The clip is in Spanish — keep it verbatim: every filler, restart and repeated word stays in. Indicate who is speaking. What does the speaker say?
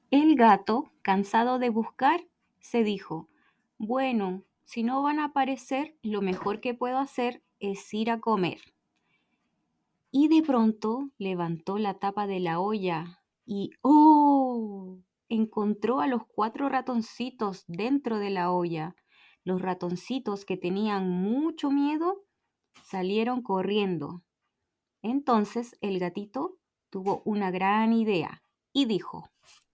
Speaker 1: El gato, cansado de buscar, se dijo, bueno, si no van a aparecer, lo mejor que puedo hacer es ir a comer. Y de pronto levantó la tapa de la olla y ¡oh! Encontró a los cuatro ratoncitos dentro de la olla. Los ratoncitos que tenían mucho miedo salieron corriendo. Entonces el gatito tuvo una gran idea y dijo,